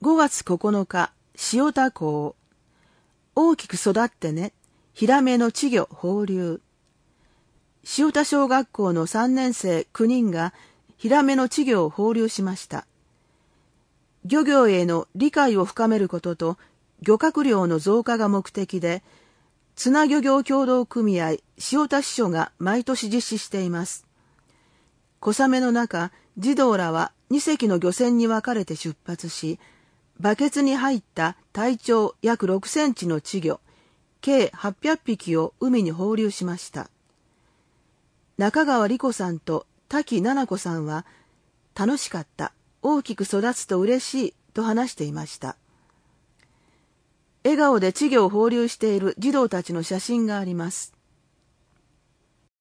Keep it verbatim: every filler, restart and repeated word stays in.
ごがつここのか、塩田港。大きく育ってね、ヒラメの稚魚放流。塩田小学校のさんねんせいきゅうにんがヒラメの稚魚を放流しました。漁業への理解を深めることと漁獲量の増加が目的で、綱漁業協同組合塩田支所が毎年実施しています。小雨の中、児童らはにせきの漁船に分かれて出発し、バケツに入った体長約ろくセンチの稚魚、計はっぴゃくぴきを海に放流しました。中川理子さんと滝菜々子さんは、楽しかった、大きく育つと嬉しいと話していました。笑顔で稚魚を放流している児童たちの写真があります。